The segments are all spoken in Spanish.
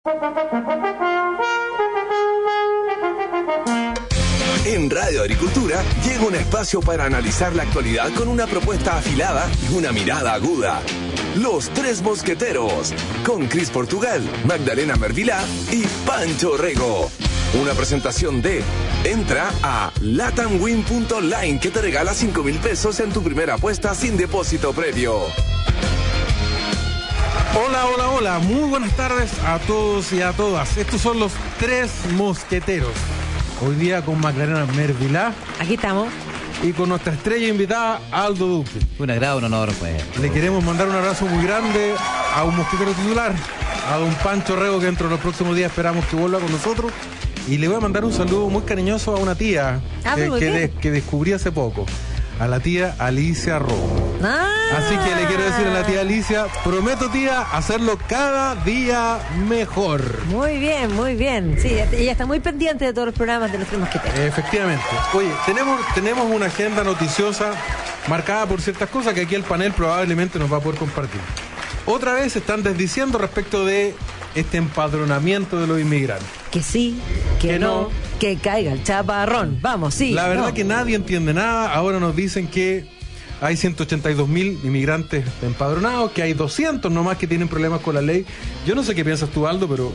En Radio Agricultura llega un espacio para analizar la actualidad con una propuesta afilada y una mirada aguda. Los Tres Mosqueteros, con Cris Portugal, Magdalena Mervilá y Pancho Rego. Una presentación de... Entra a latamwin.online que te regala 5,000 pesos en tu primera apuesta sin depósito previo. Hola, muy buenas tardes a todos y a todas. Estos son los Tres Mosqueteros. Hoy día con Magdalena Mervilá. Aquí estamos. Y con nuestra estrella invitada, Aldo Duque. Un agrado, un honor, pues. Le queremos mandar un abrazo muy grande a un mosquetero titular, a don Pancho Rego, que dentro de los próximos días esperamos que vuelva con nosotros. Y le voy a mandar un saludo muy cariñoso a una tía que descubrí hace poco, a la tía Alicia Rojo. Así que le quiero decir a la tía Alicia, prometo, tía, hacerlo cada día mejor. Muy bien. Sí, ella está muy pendiente de todos los programas de los Tres Mosqueteros. Efectivamente. Oye, tenemos una agenda noticiosa marcada por ciertas cosas que aquí el panel probablemente nos va a poder compartir. Otra vez se están desdiciendo respecto de este empadronamiento de los inmigrantes. Que sí, que no, que caiga el chaparrón. Vamos, sí. La verdad no. que nadie entiende nada. Ahora nos dicen que hay 182,000 inmigrantes empadronados, que hay 200 nomás que tienen problemas con la ley. Yo no sé qué piensas tú, Aldo, pero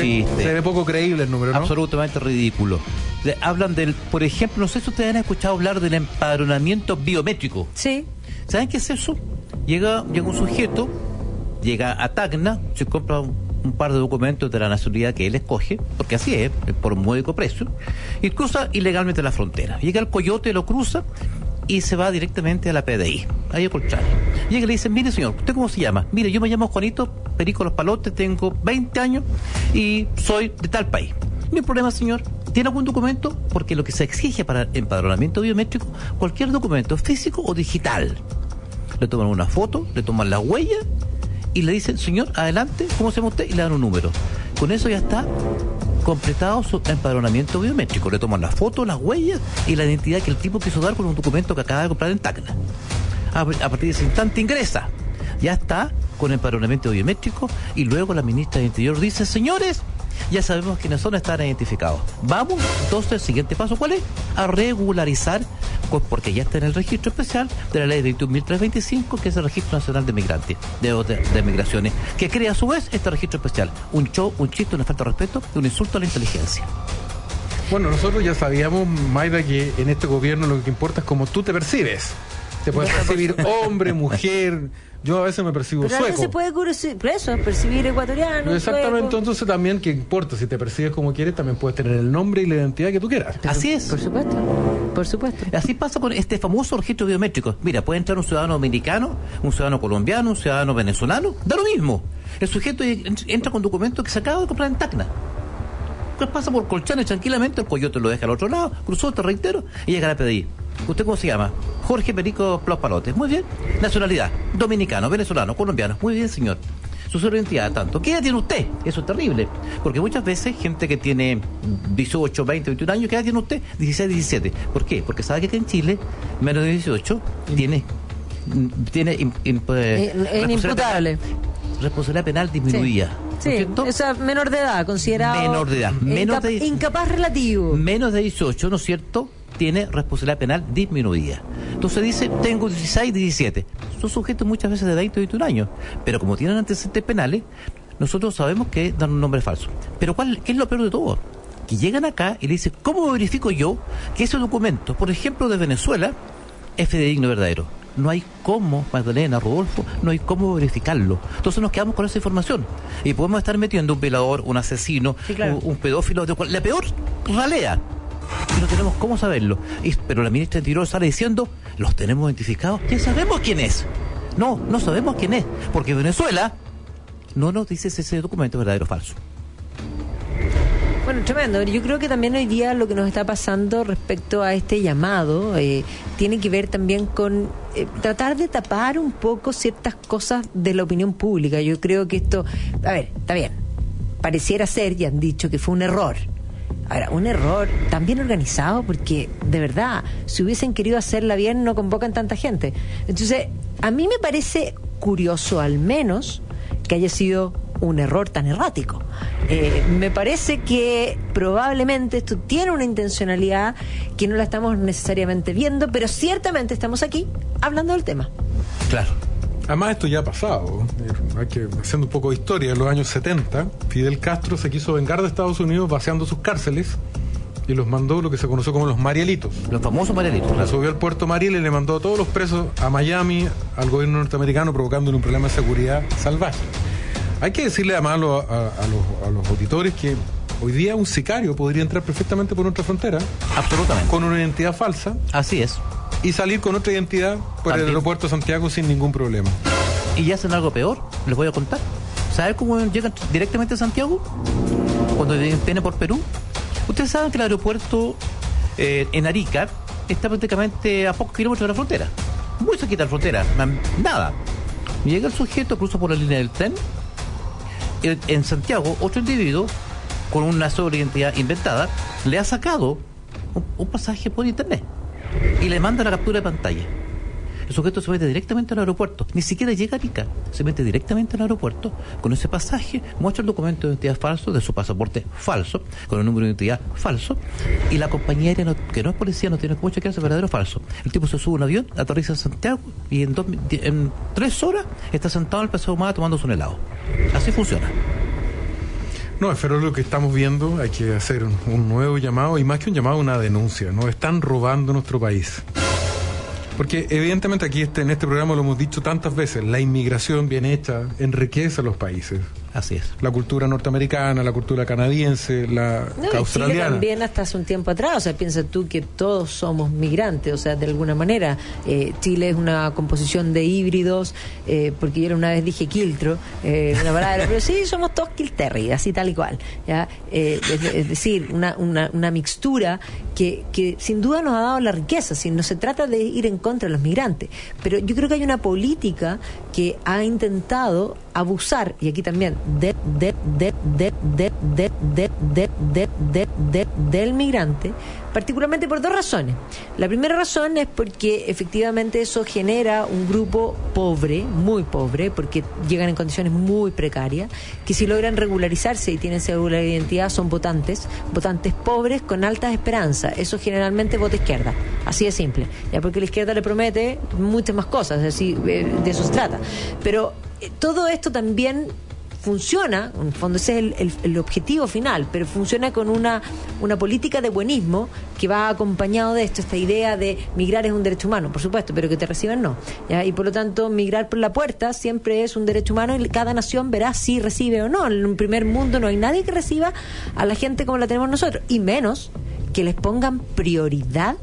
se ve poco creíble el número, ¿no? Absolutamente ridículo. Hablan del, por ejemplo, no sé si ustedes han escuchado hablar del empadronamiento biométrico. Sí. ¿Saben qué es eso? Llega un sujeto, llega a Tacna, se compra un par de documentos de la nacionalidad que él escoge, porque así es, por un módico precio, y cruza ilegalmente la frontera. Llega el coyote, lo cruza y se va directamente a la PDI, ahí a Colchane. Llega y le dice, mire señor, ¿usted cómo se llama? Mire, yo me llamo Juanito Perico Los Palotes, tengo 20 años y soy de tal país. No hay problema, señor. ¿Tiene algún documento? Porque lo que se exige para empadronamiento biométrico, cualquier documento físico o digital. Le toman una foto, le toman la huella y le dicen, señor, adelante, ¿cómo se llama usted? Y le dan un número. Con eso ya está completado su empadronamiento biométrico. Le toman la foto, las huellas y la identidad que el tipo quiso dar con un documento que acaba de comprar en Tacna. A partir de ese instante ingresa. Ya está con empadronamiento biométrico y luego la ministra del Interior dice, señores, ya sabemos quiénes son, están identificados. Vamos, entonces, el siguiente paso, ¿cuál es? A regularizar, porque ya está en el registro especial de la ley 21.325, que es el Registro Nacional de Migrantes, de Migraciones, que crea a su vez este registro especial. Un show, un chiste, una falta de respeto y un insulto a la inteligencia. Bueno, nosotros ya sabíamos, Mayra, que en este gobierno lo que importa es cómo tú te percibes. Te puedes percibir hombre, mujer. Yo a veces me percibo pero sueco. Pero se puede percibir ecuatoriano. Exactamente, sueco. Entonces también, ¿qué importa? Si te percibes como quieres, también puedes tener el nombre y la identidad que tú quieras. Pero, así es. Por supuesto. Así pasa con este famoso registro biométrico. Mira, puede entrar un ciudadano dominicano, un ciudadano colombiano, un ciudadano venezolano, da lo mismo. El sujeto entra con documentos que se acaba de comprar en Tacna. Pues pasa por Colchane tranquilamente, el coyote lo deja al otro lado, cruzó, te reitero, y llega a la PDI. ¿Usted cómo se llama? Jorge Perico Los Palotes. Muy bien. Nacionalidad, dominicano, venezolano, colombiano. Muy bien, señor. Su identidad, tanto. ¿Qué edad tiene usted? Eso es terrible. Porque muchas veces gente que tiene 18, 20, 21 años, ¿qué edad tiene usted? 16, 17. ¿Por qué? Porque sabe que acá en Chile, menos de 18, tiene inimputable. Responsabilidad penal disminuida. Sí, esa menor de edad, considerado menor de edad, incapaz relativo. Menos de 18, ¿no es cierto?, tiene responsabilidad penal disminuida. Entonces dice, tengo 16, 17. Son sujetos muchas veces de 20 o 21 años. Pero como tienen antecedentes penales, nosotros sabemos que dan un nombre falso. Pero ¿qué es lo peor de todo? Que llegan acá y le dicen, ¿cómo verifico yo que ese documento, por ejemplo, de Venezuela, es fidedigno verdadero? No hay cómo, Magdalena, Rodolfo, no hay cómo verificarlo. Entonces nos quedamos con esa información. Y podemos estar metiendo un violador, un asesino, sí, claro, un pedófilo, la peor ralea. Y no tenemos cómo saberlo. Pero la ministra del Interior sale diciendo, los tenemos identificados, ya sabemos quién es. No sabemos quién es, porque Venezuela no nos dice si ese documento es verdadero o falso. Bueno, tremendo. Yo creo que también hoy día lo que nos está pasando respecto a este llamado tiene que ver también con tratar de tapar un poco ciertas cosas de la opinión pública. Yo creo que esto, a ver, está bien, pareciera ser, y han dicho que fue un error. Ahora, un error tan bien organizado, porque de verdad, si hubiesen querido hacerla bien, no convocan tanta gente. Entonces, a mí me parece curioso, al menos, que haya sido un error tan errático. Me parece que probablemente esto tiene una intencionalidad que no la estamos necesariamente viendo, pero ciertamente estamos aquí hablando del tema. Claro. Además, esto ya ha pasado. Hay que, haciendo un poco de historia, en los años 70, Fidel Castro se quiso vengar de Estados Unidos vaciando sus cárceles y los mandó lo que se conoció como los Marielitos. Los famosos Marielitos. Claro. Subió al puerto Mariel y le mandó a todos los presos a Miami, al gobierno norteamericano, provocándole un problema de seguridad salvaje. Hay que decirle además a los auditores que hoy día un sicario podría entrar perfectamente por nuestra frontera. Absolutamente. Con una identidad falsa. Así es. Y salir con otra identidad por el aeropuerto de Santiago sin ningún problema. Y ya hacen algo peor, les voy a contar. ¿Saben cómo llegan directamente a Santiago? Cuando vienen por Perú. Ustedes saben que el aeropuerto en Arica está prácticamente a pocos kilómetros de la frontera. Muy cerquita de la frontera. Nada. Llega el sujeto, cruza por la línea del tren. En Santiago, otro individuo con una sobreidentidad inventada le ha sacado un pasaje por internet y le manda la captura de pantalla. El sujeto se mete directamente al aeropuerto, ni siquiera llega a Arica, se mete directamente al aeropuerto con ese pasaje, muestra el documento de identidad falso, de su pasaporte falso, con el número de identidad falso, y la compañía aérea, que no es policía, no tiene cómo chequear ese verdadero o falso. El tipo se sube a un avión, aterriza en Santiago y en 3 horas está sentado en el Paseo Humada tomándose un helado. Así funciona. No, pero lo que estamos viendo, hay que hacer un nuevo llamado, y más que un llamado, una denuncia. Nos están robando nuestro país. Porque evidentemente aquí en este programa lo hemos dicho tantas veces, la inmigración bien hecha enriquece a los países. Así es. La cultura norteamericana, la cultura canadiense, la australiana. Chile también hasta hace un tiempo atrás, o sea, piensa tú que todos somos migrantes, o sea, de alguna manera. Chile es una composición de híbridos, porque yo una vez dije quiltro, una palabra, pero sí, somos todos quilterri, así tal y cual. ¿Ya? Es decir, una mixtura que sin duda nos ha dado la riqueza, si no se trata de ir en contra de los migrantes, pero yo creo que hay una política que ha intentado abusar, y aquí también del migrante, particularmente por 2 razones. La primera razón es porque efectivamente eso genera un grupo pobre, muy pobre, porque llegan en condiciones muy precarias, que si logran regularizarse y tienen segura identidad son votantes pobres con altas esperanzas. Eso generalmente vota izquierda, así de simple, ya, porque la izquierda le promete muchas más cosas, así de eso se trata. Pero todo esto también funciona, en el fondo ese es el objetivo final, pero funciona con una política de buenismo que va acompañado de esto, esta idea de migrar es un derecho humano, por supuesto, pero que te reciban no, ¿ya? Y por lo tanto migrar por la puerta siempre es un derecho humano y cada nación verá si recibe o no. En un primer mundo no hay nadie que reciba a la gente como la tenemos nosotros, y menos que les pongan prioridad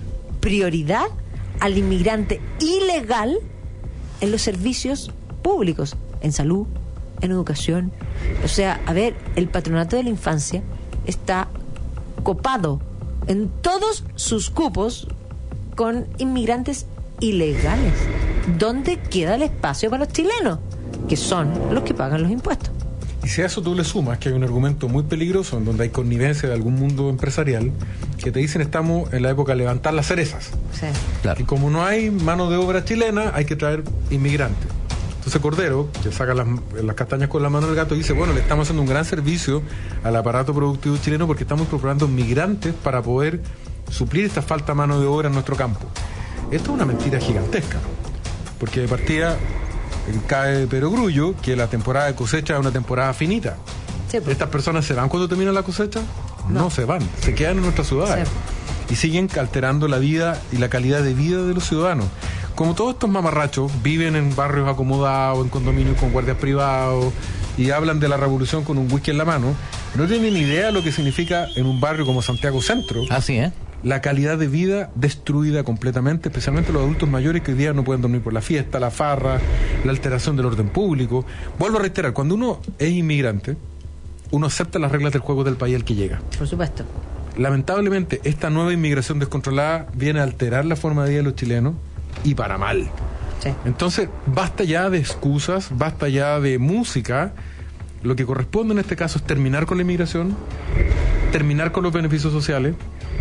al inmigrante ilegal en los servicios públicos, en salud, en educación. O sea, a ver, el patronato de la infancia está copado en todos sus cupos con inmigrantes ilegales. ¿Dónde queda el espacio para los chilenos, que son los que pagan los impuestos? Y si a eso tú le sumas que hay un argumento muy peligroso en donde hay connivencia de algún mundo empresarial que te dicen estamos en la época de levantar las cerezas. Sí. Claro. Y como no hay mano de obra chilena, hay que traer inmigrantes. Entonces Cordero, que saca las castañas con la mano del gato, dice, bueno, le estamos haciendo un gran servicio al aparato productivo chileno porque estamos incorporando migrantes para poder suplir esta falta de mano de obra en nuestro campo. Esto es una mentira gigantesca, porque de partida cae perogrullo que la temporada de cosecha es una temporada finita. Sí, pues. ¿Estas personas se van cuando termina la cosecha? No se van, se quedan en nuestras ciudades. Sí. Y siguen alterando la vida y la calidad de vida de los ciudadanos. Como todos estos mamarrachos viven en barrios acomodados, en condominios con guardias privados, y hablan de la revolución con un whisky en la mano, no tienen ni idea de lo que significa en un barrio como Santiago Centro. Así es. La calidad de vida destruida completamente, especialmente los adultos mayores que hoy día no pueden dormir por la fiesta, la farra, la alteración del orden público. Vuelvo a reiterar, cuando uno es inmigrante, uno acepta las reglas del juego del país al que llega. Por supuesto. Lamentablemente, esta nueva inmigración descontrolada viene a alterar la forma de vida de los chilenos, y para mal. Sí. Entonces, basta ya de excusas, basta ya de música. Lo que corresponde en este caso es terminar con la inmigración, terminar con los beneficios sociales,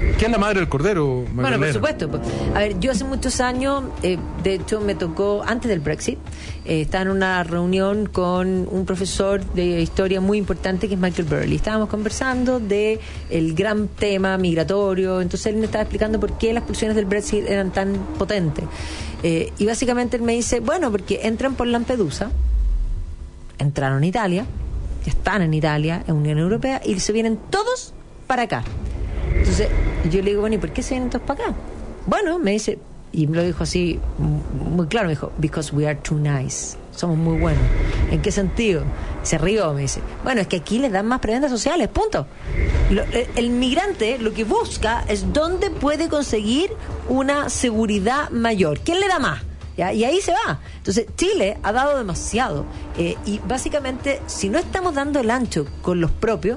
¿Qué es la madre del cordero, Magdalena? Bueno, por supuesto. A ver, yo hace muchos años, de hecho me tocó, antes del Brexit, estaba en una reunión con un profesor de historia muy importante que es Michael Burley. Estábamos conversando de el gran tema migratorio, entonces él me estaba explicando por qué las pulsiones del Brexit eran tan potentes. Y básicamente él me dice, bueno, porque entran por Lampedusa, entraron a Italia, ya están en Italia, en Unión Europea, y se vienen todos para acá. Entonces yo le digo, bueno, ¿y por qué se vienen todos para acá? Bueno, me dice, y me lo dijo así muy claro, me dijo, because we are too nice, somos muy buenos. ¿En qué sentido? Se rió, me dice, bueno, es que aquí les dan más prebendas sociales, punto. El migrante lo que busca es dónde puede conseguir una seguridad mayor. ¿Quién le da más? ¿Ya? Y ahí se va. Entonces Chile ha dado demasiado, y básicamente si no estamos dando el ancho con los propios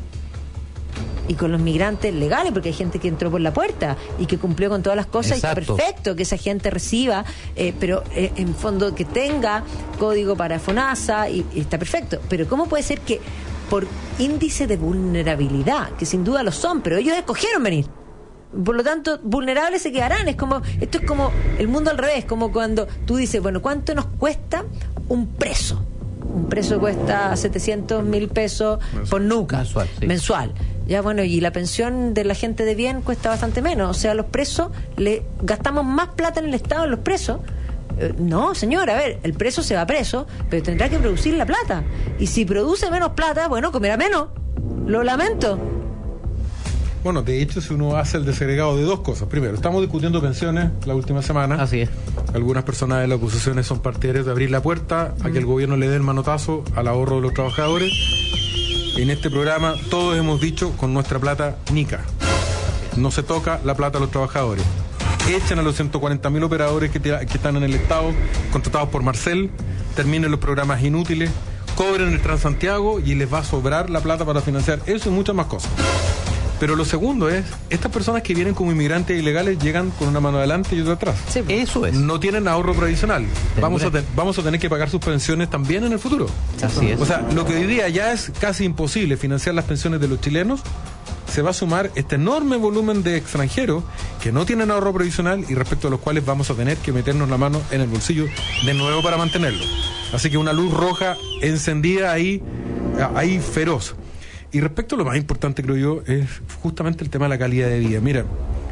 y con los migrantes legales, porque hay gente que entró por la puerta y que cumplió con todas las cosas. Exacto. Y está perfecto que esa gente reciba, pero en fondo que tenga código para FONASA y está perfecto. Pero ¿cómo puede ser que por índice de vulnerabilidad, que sin duda lo son, pero ellos escogieron venir, por lo tanto vulnerables se quedarán? Esto es como el mundo al revés, como cuando tú dices, bueno, ¿cuánto nos cuesta un preso? Un preso cuesta 700.000 pesos por nuca mensual. Ya, bueno, y la pensión de la gente de bien cuesta bastante menos. O sea, los presos, le gastamos más plata en el Estado en los presos. No, señor, a ver, el preso se va preso, pero tendrá que producir la plata. Y si produce menos plata, bueno, comerá menos. Lo lamento. Bueno, de hecho, si uno hace el desagregado de dos cosas. Primero, estamos discutiendo pensiones la última semana. Así es. Algunas personas de la oposición son partidarios de abrir la puerta a que el gobierno le dé el manotazo al ahorro de los trabajadores. En este programa todos hemos dicho, con nuestra plata nica. No se toca la plata a los trabajadores. Echen a los 140.000 operadores que están en el Estado, contratados por Marcel, terminen los programas inútiles, cobren el Transantiago y les va a sobrar la plata para financiar eso y muchas más cosas. Pero lo segundo es, estas personas que vienen como inmigrantes ilegales llegan con una mano adelante y otra atrás. Sí, eso es. No tienen ahorro previsional. Vamos a tener que pagar sus pensiones también en el futuro. Así es. O sea, lo que hoy día ya es casi imposible financiar las pensiones de los chilenos, se va a sumar este enorme volumen de extranjeros que no tienen ahorro previsional y respecto a los cuales vamos a tener que meternos la mano en el bolsillo de nuevo para mantenerlo. Así que una luz roja encendida ahí feroz. Y respecto a lo más importante, creo yo, es justamente el tema de la calidad de vida. Mira,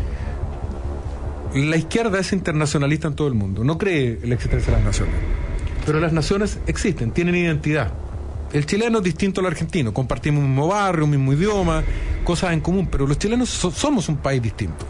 la izquierda es internacionalista en todo el mundo, no cree en la existencia de las naciones. Pero las naciones existen, tienen identidad. El chileno es distinto al argentino, compartimos un mismo barrio, un mismo idioma, cosas en común, pero los chilenos somos un país distinto.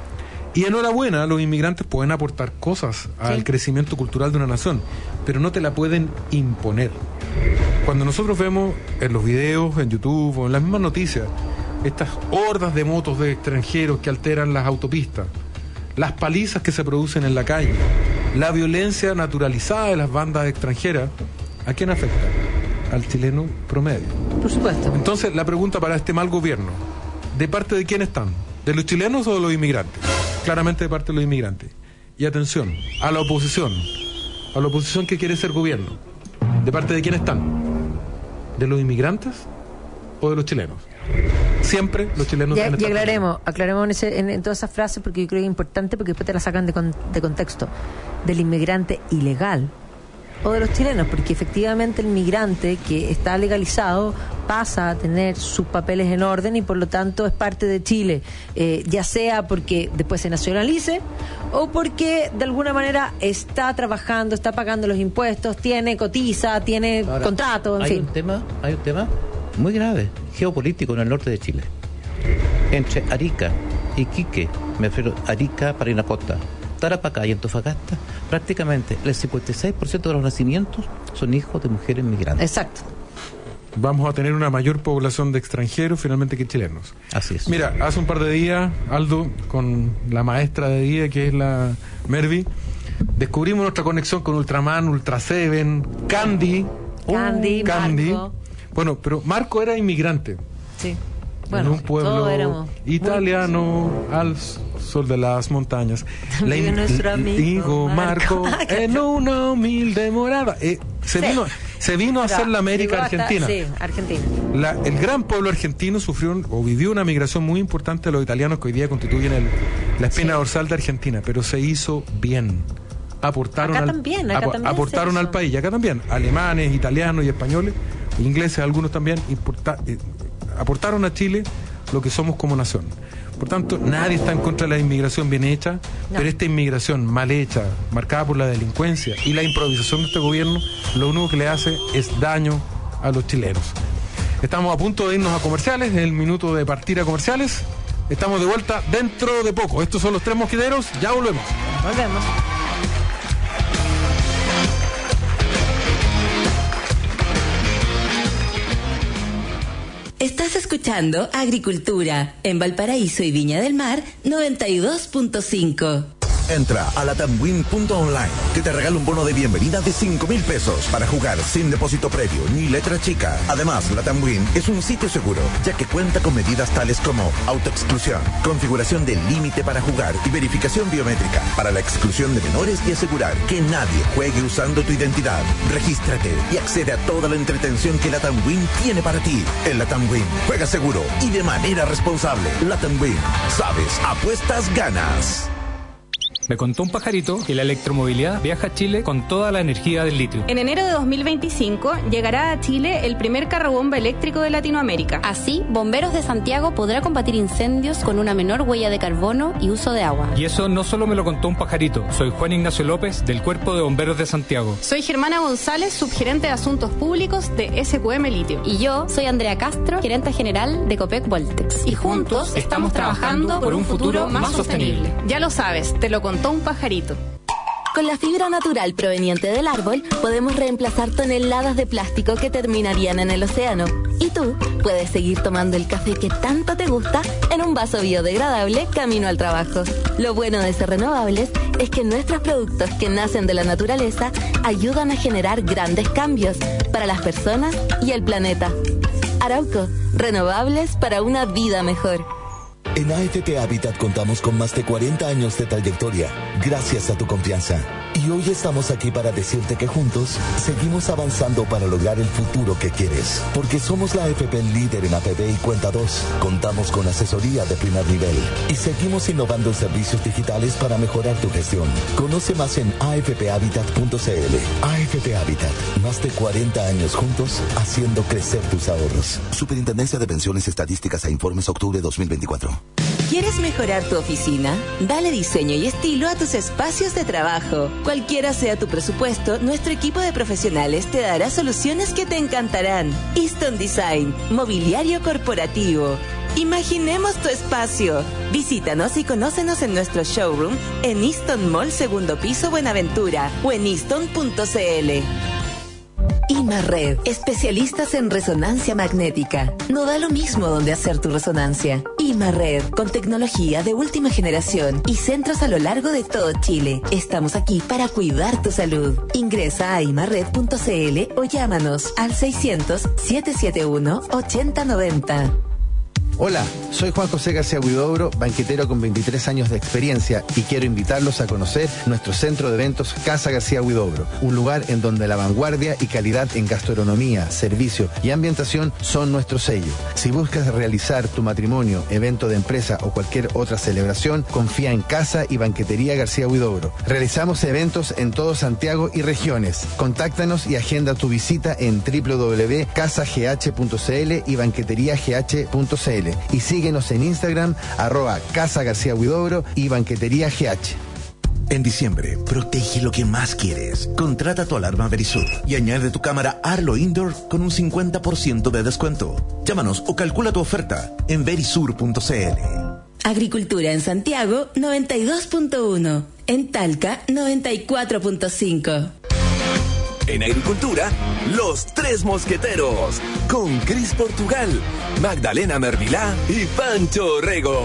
Y enhorabuena, los inmigrantes pueden aportar cosas al crecimiento cultural de una nación, pero no te la pueden imponer. Cuando nosotros vemos en los videos, en YouTube o en las mismas noticias, estas hordas de motos de extranjeros que alteran las autopistas, las palizas que se producen en la calle, la violencia naturalizada de las bandas extranjeras, ¿a quién afecta? Al chileno promedio. Por supuesto. Entonces, la pregunta para este mal gobierno, ¿de parte de quién están? ¿De los chilenos o de los inmigrantes? Claramente de parte de los inmigrantes. Y atención, a la oposición que quiere ser gobierno, ¿de parte de quién están? ¿De los inmigrantes o de los chilenos? Siempre los chilenos... Y aclaremos en todas esas frases, porque yo creo que es importante, porque después te la sacan de contexto. Del inmigrante ilegal o de los chilenos, porque efectivamente el migrante que está legalizado pasa a tener sus papeles en orden y por lo tanto es parte de Chile, ya sea porque después se nacionalice o porque de alguna manera está trabajando, está pagando los impuestos, cotiza, tiene contrato, en fin. Hay un tema muy grave, geopolítico en el norte de Chile. Entre Arica y Iquique, me refiero a Arica, Parinacota, Tarapacá y Antofagasta, prácticamente el 56% de los nacimientos son hijos de mujeres migrantes. Exacto. Vamos a tener una mayor población de extranjeros finalmente que chilenos. Así es. Mira, hace un par de días, Aldo, con la maestra de día que es la Mervi, descubrimos nuestra conexión con Ultraman, Ultra Seven, Candy. Marco. Bueno, pero Marco era inmigrante. Sí. Bueno, en un pueblo italiano al sol de las montañas. Nuestro amigo Marco en una humilde morada. Se vino a hacer la América Argentina. Sí, Argentina. El gran pueblo argentino vivió una migración muy importante de los italianos que hoy día constituyen la espina dorsal de Argentina, pero se hizo bien. Aportaron al país, y acá también, alemanes, italianos y españoles, ingleses algunos también, aportaron a Chile lo que somos como nación. Por tanto, nadie está en contra de la inmigración bien hecha, pero esta inmigración mal hecha, marcada por la delincuencia y la improvisación de este gobierno, lo único que le hace es daño a los chilenos. Estamos a punto de irnos a comerciales, en el minuto de partir a comerciales. Estamos de vuelta dentro de poco. Estos son los Tres Mosqueteros, ya volvemos. Volvemos. Estás escuchando Agricultura en Valparaíso y Viña del Mar 92.5. Entra a latamwin.online, que te regala un bono de bienvenida de 5,000 pesos para jugar sin depósito previo ni letra chica. Además, Latamwin es un sitio seguro, ya que cuenta con medidas tales como autoexclusión, configuración del límite para jugar y verificación biométrica para la exclusión de menores y asegurar que nadie juegue usando tu identidad. Regístrate y accede a toda la entretención que Latamwin tiene para ti. En Latamwin, juega seguro y de manera responsable. Latamwin, sabes, apuestas, ganas. Me contó un pajarito que la electromovilidad viaja a Chile con toda la energía del litio. En enero de 2025 llegará a Chile el primer carrobomba eléctrico de Latinoamérica. Así, Bomberos de Santiago podrá combatir incendios con una menor huella de carbono y uso de agua. Y eso no solo me lo contó un pajarito. Soy Juan Ignacio López, del Cuerpo de Bomberos de Santiago. Soy Germana González, subgerente de Asuntos Públicos de SQM Litio. Y yo soy Andrea Castro, gerente general de Copec Voltex. Y juntos estamos trabajando por un futuro más sostenible. Ya lo sabes, te lo contó un pajarito. Con la fibra natural proveniente del árbol, podemos reemplazar toneladas de plástico que terminarían en el océano. Y tú puedes seguir tomando el café que tanto te gusta en un vaso biodegradable camino al trabajo. Lo bueno de ser renovables es que nuestros productos que nacen de la naturaleza ayudan a generar grandes cambios para las personas y el planeta. Arauco, renovables para una vida mejor. En AFP Habitat contamos con más de 40 años de trayectoria, gracias a tu confianza. Y hoy estamos aquí para decirte que juntos seguimos avanzando para lograr el futuro que quieres. Porque somos la AFP líder en APB y Cuenta 2. Contamos con asesoría de primer nivel. Y seguimos innovando en servicios digitales para mejorar tu gestión. Conoce más en afphabitat.cl. AFP Habitat, más de 40 años juntos, haciendo crecer tus ahorros. Superintendencia de Pensiones, Estadísticas e Informes, octubre 2024. ¿Quieres mejorar tu oficina? Dale diseño y estilo a tus espacios de trabajo. Cualquiera sea tu presupuesto, nuestro equipo de profesionales te dará soluciones que te encantarán. Easton Design, mobiliario corporativo. Imaginemos tu espacio. Visítanos y conócenos en nuestro showroom en Easton Mall, segundo piso, Buenaventura, o en easton.cl. Imarred, especialistas en resonancia magnética. No da lo mismo donde hacer tu resonancia. Imarred, con tecnología de última generación y centros a lo largo de todo Chile. Estamos aquí para cuidar tu salud. Ingresa a imarred.cl o llámanos al 600-771-8090. Hola, soy Juan José García Huidobro, banquetero con 23 años de experiencia, y quiero invitarlos a conocer nuestro centro de eventos Casa García Huidobro, un lugar en donde la vanguardia y calidad en gastronomía, servicio y ambientación son nuestro sello. Si buscas realizar tu matrimonio, evento de empresa o cualquier otra celebración, confía en Casa y Banquetería García Huidobro. Realizamos eventos en todo Santiago y regiones. Contáctanos y agenda tu visita en www.casagh.cl y banqueteriagh.cl. Y síguenos en Instagram, @Casa García Huidobro y Banquetería GH. En diciembre, protege lo que más quieres. Contrata tu alarma Verisur y añade tu cámara Arlo Indoor con un 50% de descuento. Llámanos o calcula tu oferta en verisur.cl. Agricultura en Santiago 92.1, en Talca 94.5. En Agricultura, Los Tres Mosqueteros, con Cris Portugal, Magdalena Mervilá y Pancho Rego.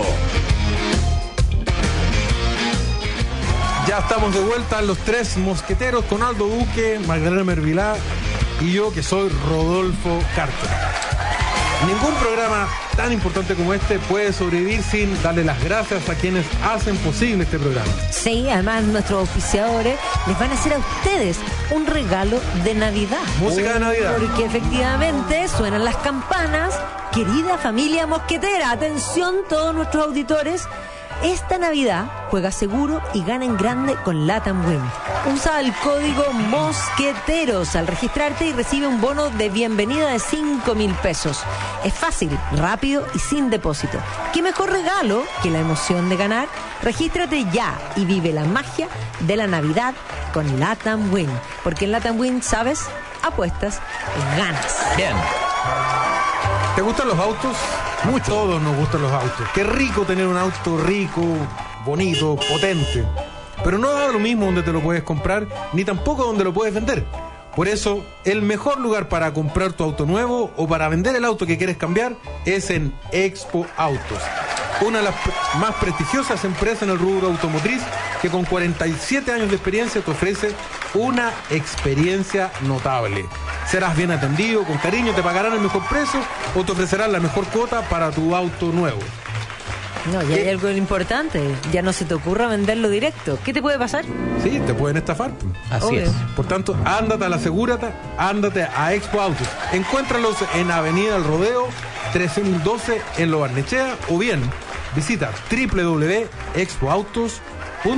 Ya estamos de vuelta, Los Tres Mosqueteros, con Aldo Duque, Magdalena Mervilá y yo, que soy Rodolfo Carter. Ningún programa tan importante como este puede sobrevivir sin darle las gracias a quienes hacen posible este programa. Sí, además nuestros auspiciadores les van a hacer a ustedes un regalo de Navidad. Música de Navidad. Porque efectivamente suenan las campanas. Querida familia mosquetera, atención todos nuestros auditores. Esta Navidad juega seguro y gana en grande con LATAM Win. Usa el código MOSQUETEROS al registrarte y recibe un bono de bienvenida de 5.000 pesos. Es fácil, rápido y sin depósito. ¿Qué mejor regalo que la emoción de ganar? Regístrate ya y vive la magia de la Navidad con LATAM Win. Porque en LATAM Win, ¿sabes? Apuestas, ganas. Bien. ¿Te gustan los autos? Mucho. Todos nos gustan los autos. Qué rico tener un auto rico, bonito, potente. Pero no da lo mismo donde te lo puedes comprar, ni tampoco donde lo puedes vender. Por eso, el mejor lugar para comprar tu auto nuevo o para vender el auto que quieres cambiar es en Expo Autos. Una de las más prestigiosas empresas en el rubro automotriz que con 47 años de experiencia te ofrece una experiencia notable. Serás bien atendido, con cariño, te pagarán el mejor precio o te ofrecerán la mejor cuota para tu auto nuevo. No, y hay algo importante, ya no se te ocurra venderlo directo. ¿Qué te puede pasar? Sí, te pueden estafar. Así es. Por tanto, ándate a la Segurata, ándate a Expo Autos. Encuéntralos en Avenida El Rodeo, 1312 en Lo Barnechea, o bien visita www.expoautos.cl.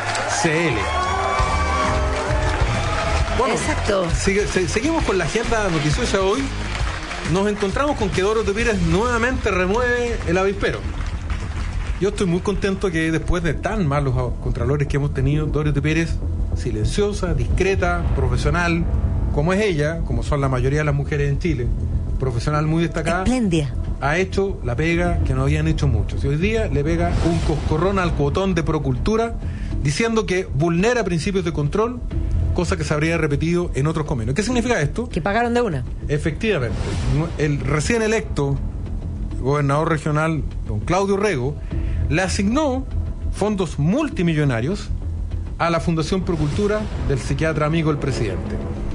Bueno, exacto. Seguimos con la agenda noticiosa hoy. Nos encontramos con que Dorothy Pires nuevamente remueve el avispero. Yo estoy muy contento que después de tan malos contralores que hemos tenido, Dorothy Pires, silenciosa, discreta, profesional, como es ella, como son la mayoría de las mujeres en Chile, profesional muy destacada, espléndida, ha hecho la pega que no habían hecho muchos. Y hoy día le pega un coscorrón al botón de Procultura diciendo que vulnera principios de control, cosa que se habría repetido en otros convenios. ¿Qué significa esto? Que pagaron de una. Efectivamente. El recién electo gobernador regional, don Claudio Rego, le asignó fondos multimillonarios a la Fundación Procultura del psiquiatra amigo del presidente.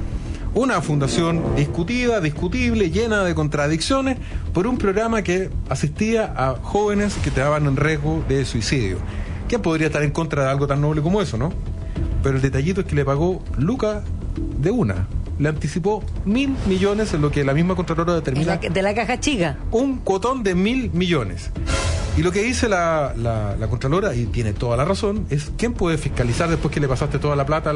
Una fundación discutida, discutible, llena de contradicciones, por un programa que asistía a jóvenes que estaban en riesgo de suicidio. ¿Quién podría estar en contra de algo tan noble como eso, no? Pero el detallito es que le pagó lucas de una. Le anticipó 1.000 millones en lo que la misma Contralora determina. De la caja chica. Un cotón de 1.000 millones. Y lo que dice la Contralora, y tiene toda la razón, es ¿quién puede fiscalizar después que le pasaste toda la plata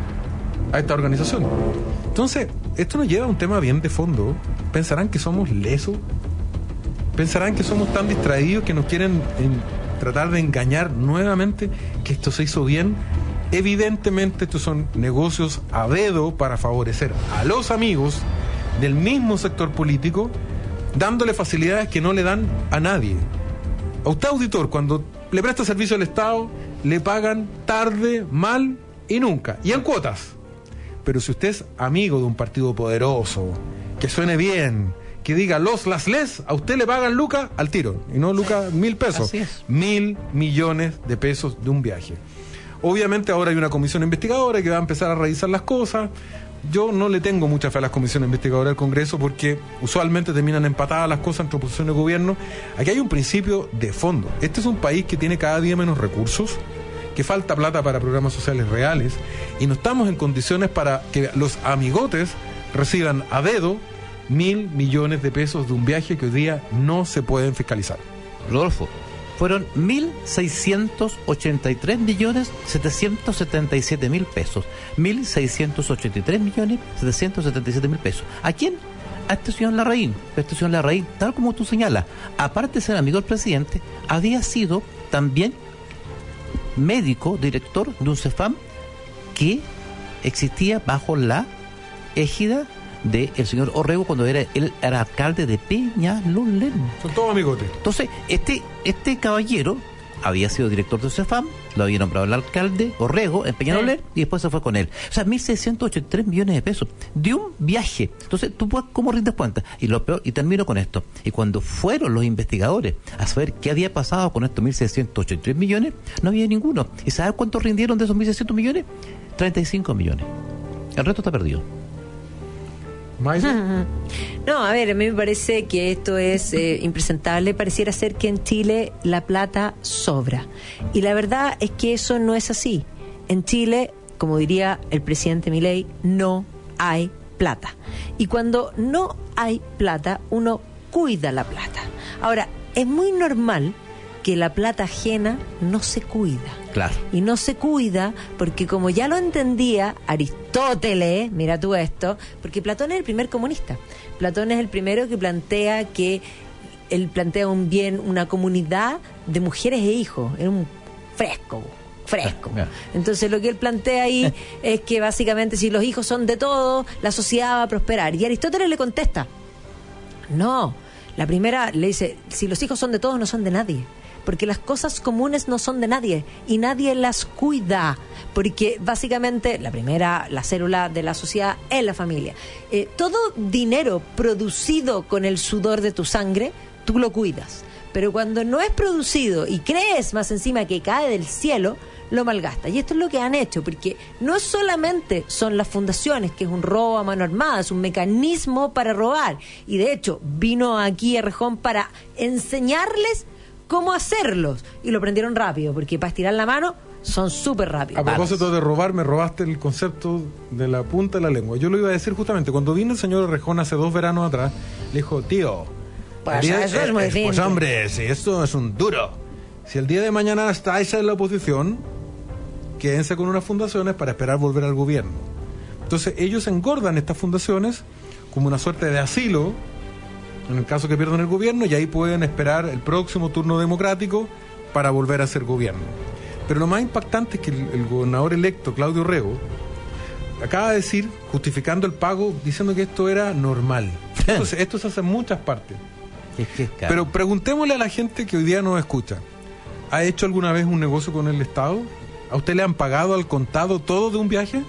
a esta organización? Entonces, esto nos lleva a un tema bien de fondo. ¿Pensarán que somos lesos? ¿Pensarán que somos tan distraídos que nos quieren tratar de engañar nuevamente que esto se hizo bien? Evidentemente estos son negocios a dedo para favorecer a los amigos del mismo sector político, dándole facilidades que no le dan a nadie. A usted, auditor, cuando le presta servicio al Estado, le pagan tarde, mal y nunca, y en cuotas. Pero si usted es amigo de un partido poderoso, que suene bien, que diga las les, a usted le pagan lucas al tiro, y no lucas 1.000 pesos. Así es. 1.000 millones de pesos de un viaje. Obviamente ahora hay una comisión investigadora que va a empezar a revisar las cosas. Yo no le tengo mucha fe a las comisiones investigadoras del Congreso porque usualmente terminan empatadas las cosas entre oposición y gobierno. Aquí hay un principio de fondo. Este es un país que tiene cada día menos recursos, que falta plata para programas sociales reales, y no estamos en condiciones para que los amigotes reciban a dedo 1.000 millones de pesos de un viaje que hoy día no se pueden fiscalizar. Rodolfo, fueron 1.683.777.000 pesos. 1.683.777.000 pesos. ¿A quién? A este señor Larraín. Este señor Larraín, tal como tú señalas, aparte de ser amigo del presidente, había sido también médico, director de un CEFAM que existía bajo la égida del señor Orrego cuando él era alcalde de Peñalolén. Son todos amigotes. Entonces, este caballero había sido director de CEFAM, lo había nombrado el alcalde Orrego en Peñalolén y después se fue con él. O sea, 1.683 millones de pesos de un viaje. Entonces, tú cómo rindes cuenta. Y lo peor, y termino con esto. Y cuando fueron los investigadores a saber qué había pasado con estos 1.683 millones, no había ninguno. ¿Y sabes cuánto rindieron de esos 1.600 millones? 35 millones. El resto está perdido. No, a ver, a mí me parece que esto es impresentable. Pareciera ser que en Chile la plata sobra. Y la verdad es que eso no es así. En Chile, como diría el presidente Milei, no hay plata. Y cuando no hay plata, uno cuida la plata. Ahora, es muy normal que la plata ajena no se cuida. Claro. Y no se cuida porque, como ya lo entendía Aristóteles, mira tú esto, porque Platón es el primer comunista. Platón es el primero que plantea él plantea un bien, una comunidad de mujeres e hijos. Es un fresco. Entonces lo que él plantea ahí es que básicamente si los hijos son de todos, la sociedad va a prosperar. Y Aristóteles le contesta, no, la primera le dice, si los hijos son de todos, no son de nadie. Porque las cosas comunes no son de nadie y nadie las cuida, porque básicamente la célula de la sociedad es la familia. Todo dinero producido con el sudor de tu sangre, tú lo cuidas, pero cuando no es producido y crees más encima que cae del cielo, lo malgastas. Y esto es lo que han hecho, porque no solamente son las fundaciones, que es un robo a mano armada, es un mecanismo para robar, y de hecho vino aquí Errejón para enseñarles cómo hacerlos, y lo aprendieron rápido, porque para estirar la mano son súper rápidos. A propósito de robar, me robaste el concepto de la punta de la lengua. Yo lo iba a decir justamente, cuando vino el señor Errejón hace 2 veranos atrás, le dijo, tío, pues eso es muy simple. Pues hombre, si esto es un duro, si el día de mañana estáis en la oposición, quédense con unas fundaciones para esperar volver al gobierno. Entonces ellos engordan estas fundaciones como una suerte de asilo en el caso que pierdan el gobierno, y ahí pueden esperar el próximo turno democrático para volver a ser gobierno. Pero lo más impactante es que el gobernador electo, Claudio Rego, acaba de decir, justificando el pago, diciendo que esto era normal. Entonces, esto se hace en muchas partes. Pero preguntémosle a la gente que hoy día nos escucha, ¿ha hecho alguna vez un negocio con el Estado? ¿A usted le han pagado al contado todo de un viaje?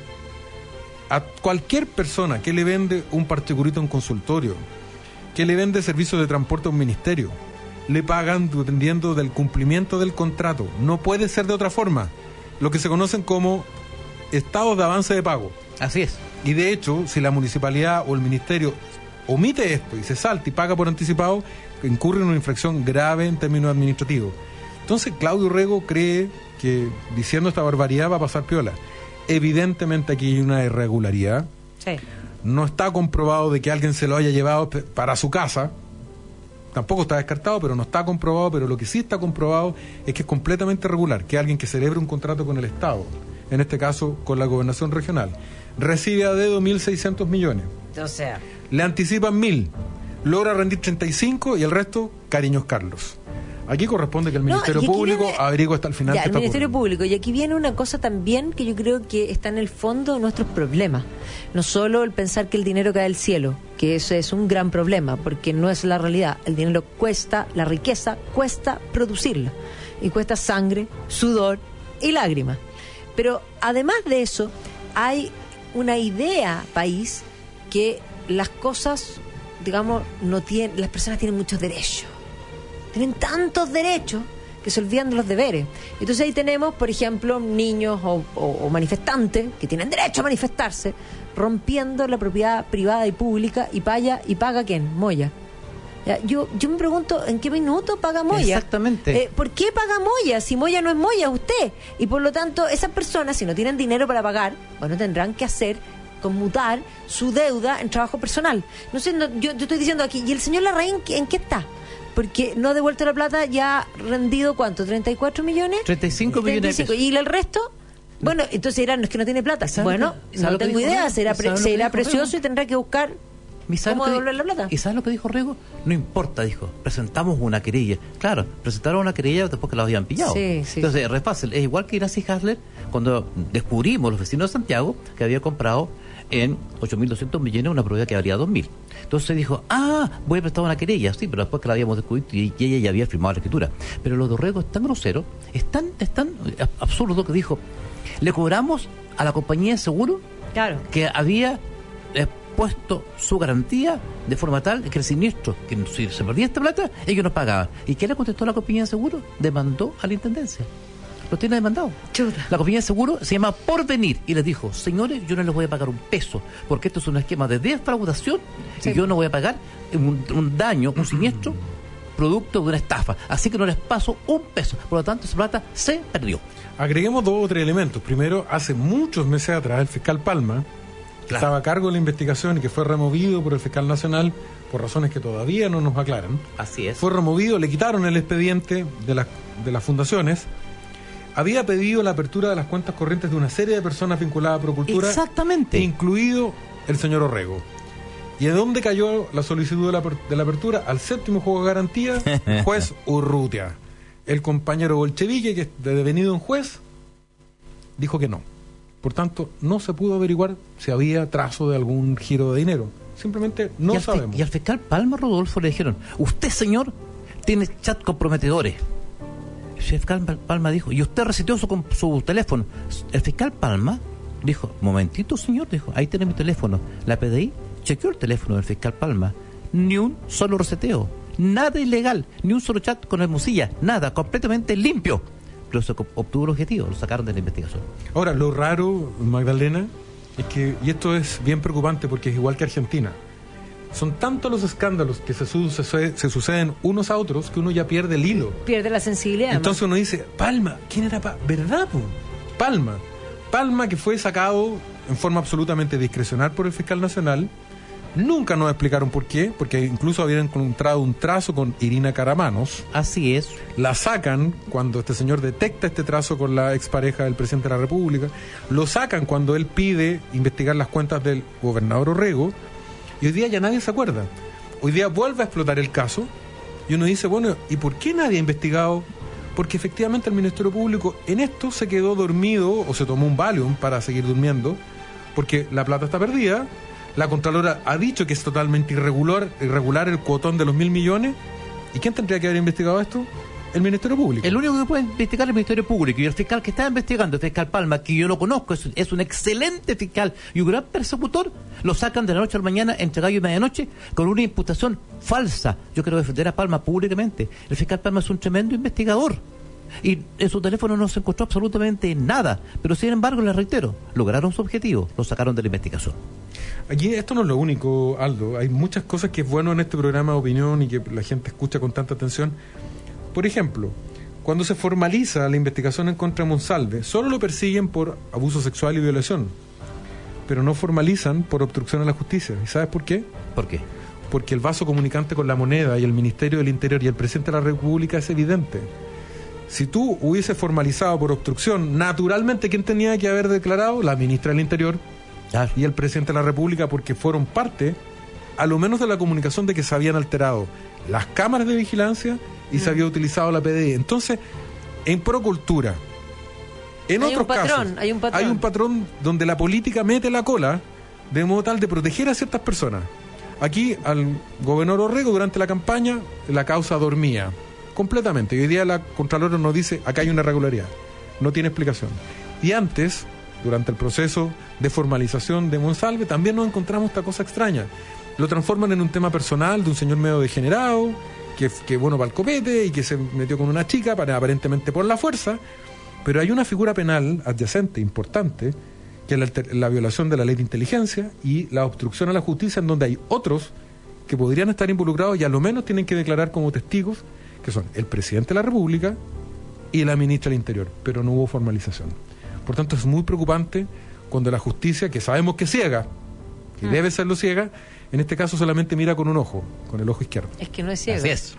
A cualquier persona que le vende un parchecurito a un consultorio, que le vende servicios de transporte a un ministerio, le pagan dependiendo del cumplimiento del contrato. No puede ser de otra forma. Lo que se conocen como estados de avance de pago. Así es. Y de hecho, si la municipalidad o el ministerio omite esto y se salta y paga por anticipado, incurre en una infracción grave en términos administrativos. Entonces Claudio Rego cree que diciendo esta barbaridad va a pasar piola. Evidentemente aquí hay una irregularidad. Sí. No está comprobado de que alguien se lo haya llevado para su casa. Tampoco está descartado, pero no está comprobado. Pero lo que sí está comprobado es que es completamente irregular, que alguien que celebre un contrato con el Estado, en este caso con la gobernación regional, recibe a dedo 1.600 millones. O sea, le anticipan 1.000, logra rendir 35 y el resto, cariños Carlos. Aquí corresponde que el Ministerio Público averigüe hasta el final. Ya, el Ministerio Público. Y aquí viene una cosa también que yo creo que está en el fondo de nuestros problemas. No solo el pensar que el dinero cae del cielo, que eso es un gran problema, porque no es la realidad. El dinero cuesta, la riqueza cuesta producirla. Y cuesta sangre, sudor y lágrimas. Pero además de eso, hay una idea, país, que las cosas, digamos, no tienen, las personas tienen muchos derechos. Tienen tantos derechos que se olvidan de los deberes. Entonces ahí tenemos, por ejemplo, niños o manifestantes que tienen derecho a manifestarse, rompiendo la propiedad privada y pública, y paga ¿quién? Moya. Ya, yo me pregunto, ¿en qué minuto paga Moya? Exactamente. ¿Por qué paga Moya? Si Moya no es Moya, es usted. Y por lo tanto, esas personas, si no tienen dinero para pagar, bueno, tendrán que conmutar su deuda en trabajo personal. No sé, yo estoy diciendo aquí, ¿y el señor Larraín en qué está? Porque no ha devuelto la plata, ya ha rendido ¿cuánto? ¿34 millones? 35 millones de pesos. ¿Y el resto? Bueno, entonces dirán, no es que no tiene plata. Bueno, no tengo idea, será precioso y tendrá que buscar cómo devolver la plata. ¿Y sabes lo que dijo Rego? No importa, dijo, presentamos una querella. Claro, presentaron una querella después que la habían pillado. Sí. Entonces, es fácil. Es igual que Gracie Hasler, cuando descubrimos los vecinos de Santiago que había comprado en 8.200 millones una propiedad que valía 2.000. Entonces dijo, voy a prestar una querella, sí, pero después que la habíamos descubierto y ella ya había firmado la escritura. Pero lo de Rego es tan grosero, es tan absurdo que dijo, le cobramos a la compañía de seguro que había puesto su garantía de forma tal que el siniestro, que si se perdía esta plata, ellos nos pagaban. ¿Y qué le contestó la compañía de seguro? Demandó a la intendencia. Lo tiene demandado. Chuta. La compañía de seguro se llama Porvenir y les dijo, señores, yo no les voy a pagar un peso porque esto es un esquema de defraudación y yo no voy a pagar un daño, un siniestro producto de una estafa. Así que no les paso un peso. Por lo tanto, esa plata se perdió. Agreguemos 2 o 3 elementos. Primero, hace muchos meses atrás, el fiscal Palma, que estaba a cargo de la investigación y que fue removido por el fiscal nacional por razones que todavía no nos aclaran. Así es. Fue removido, le quitaron el expediente de las fundaciones. Había pedido la apertura de las cuentas corrientes de una serie de personas vinculadas a Procultura. Exactamente. Incluido el señor Orrego. ¿Y de dónde cayó la solicitud de la apertura? Al 7º juego de garantía, juez Urrutia. El compañero bolchevique, que es devenido en juez, dijo que no. Por tanto, no se pudo averiguar si había trazo de algún giro de dinero. Simplemente no sabemos. Y al fiscal Palma, Rodolfo, le dijeron, usted, señor, tiene chat comprometedores. El fiscal Palma dijo, y usted recitió su teléfono. El fiscal Palma dijo, momentito, señor, dijo, ahí tiene mi teléfono. La PDI chequeó el teléfono del fiscal Palma. Ni un solo reseteo, nada ilegal, ni un solo chat con Hermosilla, nada, completamente limpio. Pero se obtuvo el objetivo, lo sacaron de la investigación. Ahora, lo raro, Magdalena, es que, y esto es bien preocupante porque es igual que Argentina, son tantos los escándalos que se suceden unos a otros que uno ya pierde el hilo. Pierde la sensibilidad. Entonces uno dice, Palma, ¿quién era ¿verdad, po? Palma, que fue sacado en forma absolutamente discrecional por el fiscal nacional. Nunca nos explicaron por qué, porque incluso habían encontrado un trazo con Irina Caramanos. Así es. La sacan cuando este señor detecta este trazo con la expareja del presidente de la República. Lo sacan cuando él pide investigar las cuentas del gobernador Orrego. Y hoy día ya nadie se acuerda. Hoy día vuelve a explotar el caso. Y uno dice, bueno, ¿y por qué nadie ha investigado? Porque efectivamente el Ministerio Público en esto se quedó dormido o se tomó un Valium para seguir durmiendo. Porque la plata está perdida. La Contralora ha dicho que es totalmente irregular el cuotón de los 1.000 millones. ¿Y quién tendría que haber investigado esto? El Ministerio Público. El único que puede investigar es el Ministerio Público. Y el fiscal que está investigando, el fiscal Palma, que yo lo conozco, es un excelente fiscal y un gran persecutor, lo sacan de la noche a la mañana entre gallo y medianoche con una imputación falsa. Yo quiero defender a Palma públicamente. El fiscal Palma es un tremendo investigador. Y en su teléfono no se encontró absolutamente nada. Pero sin embargo, les reitero, lograron su objetivo, lo sacaron de la investigación. Aquí esto no es lo único, Aldo. Hay muchas cosas que es bueno en este programa de opinión y que la gente escucha con tanta atención. Por ejemplo, cuando se formaliza la investigación en contra de Monsalve, solo lo persiguen por abuso sexual y violación, pero no formalizan por obstrucción a la justicia. ¿Y sabes por qué? ¿Por qué? Porque el vaso comunicante con la moneda y el Ministerio del Interior y el Presidente de la República es evidente. Si tú hubieses formalizado por obstrucción, naturalmente, ¿quién tenía que haber declarado? La ministra del Interior y el Presidente de la República, porque fueron parte, a lo menos, de la comunicación de que se habían alterado las cámaras de vigilancia y se había utilizado la PDI. Entonces, en Procultura, en otros casos, hay un patrón donde la política mete la cola de modo tal de proteger a ciertas personas. Aquí, al gobernador Orrego, durante la campaña, la causa dormía completamente. Y hoy día la Contralora nos dice, acá hay una irregularidad. No tiene explicación. Y antes, durante el proceso de formalización de Monsalve, también nos encontramos esta cosa extraña. Lo transforman en un tema personal de un señor medio degenerado, que bueno para el copete y que se metió con una chica aparentemente por la fuerza, pero hay una figura penal adyacente, importante, que es la violación de la ley de inteligencia y la obstrucción a la justicia, en donde hay otros que podrían estar involucrados y a lo menos tienen que declarar como testigos, que son el presidente de la República y la ministra del Interior, pero no hubo formalización. Por tanto, es muy preocupante cuando la justicia, que sabemos que es ciega, que debe serlo ciega, en este caso solamente mira con un ojo, con el ojo izquierdo. Es que no es ciego. Así es.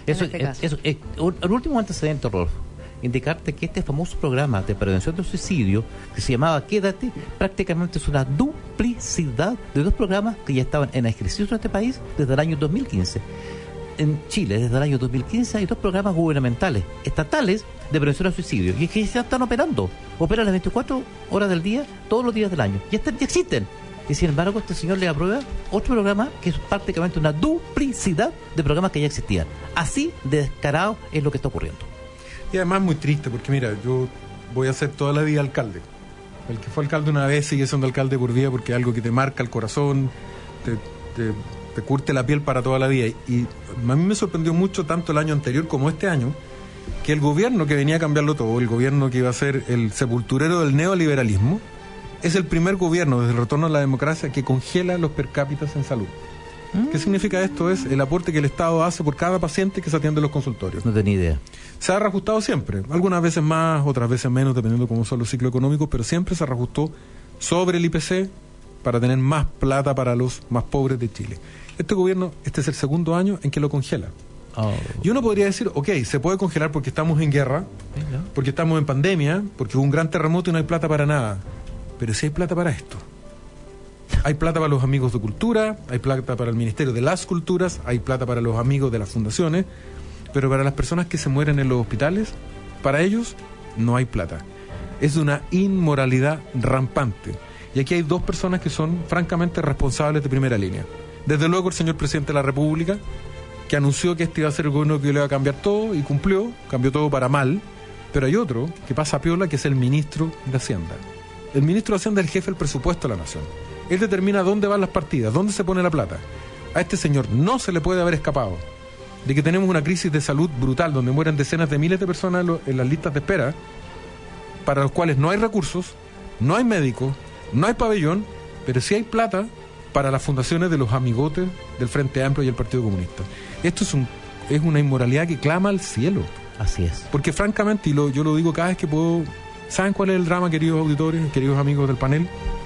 El último antecedente, Rolfo, indicarte que este famoso programa de prevención del suicidio, que se llamaba Quédate, prácticamente es una duplicidad de 2 programas que ya estaban en ejercicio en este país desde el año 2015. En Chile, desde el año 2015, hay 2 programas gubernamentales, estatales, de prevención al suicidio, y es que ya están operando. Operan las 24 horas del día, todos los días del año. Ya existen. Y sin embargo, este señor le aprueba otro programa que es prácticamente una duplicidad de programas que ya existían. Así de descarado es lo que está ocurriendo. Y además muy triste, porque mira, yo voy a ser toda la vida alcalde. El que fue alcalde una vez sigue siendo alcalde por vida, porque es algo que te marca el corazón, te curte la piel para toda la vida. Y a mí me sorprendió mucho, tanto el año anterior como este año, que el gobierno que venía a cambiarlo todo, el gobierno que iba a ser el sepulturero del neoliberalismo, es el primer gobierno desde el retorno a la democracia que congela los per cápita en salud. ¿Qué significa esto? Es el aporte que el Estado hace por cada paciente que se atiende en los consultorios. No tenía idea. Se ha reajustado siempre, algunas veces más, otras veces menos, dependiendo de cómo son los ciclos económicos, pero siempre se reajustó sobre el IPC para tener más plata para los más pobres de Chile. Este gobierno, este es el segundo año en que lo congela. Y uno podría decir, ok, se puede congelar porque estamos en guerra, porque estamos en pandemia, porque hubo un gran terremoto y no hay plata para nada. Pero sí hay plata para esto. Hay plata para los amigos de cultura, hay plata para el Ministerio de las Culturas, hay plata para los amigos de las fundaciones, pero para las personas que se mueren en los hospitales, para ellos no hay plata. Es una inmoralidad rampante. Y aquí hay dos personas que son francamente responsables de primera línea. Desde luego el señor presidente de la República, que anunció que este iba a ser el gobierno que le iba a cambiar todo, y cumplió, cambió todo para mal. Pero hay otro que pasa piola, que es el ministro de Hacienda. El ministro de Hacienda es el jefe del presupuesto de la nación. Él determina dónde van las partidas, dónde se pone la plata. A este señor no se le puede haber escapado de que tenemos una crisis de salud brutal, donde mueren decenas de miles de personas en las listas de espera, para los cuales no hay recursos, no hay médicos, no hay pabellón, pero sí hay plata para las fundaciones de los amigotes del Frente Amplio y el Partido Comunista. Esto es una inmoralidad que clama al cielo. Así es. Porque francamente, y yo lo digo cada vez que puedo, ¿saben cuál es el drama, queridos auditores, queridos amigos del panel?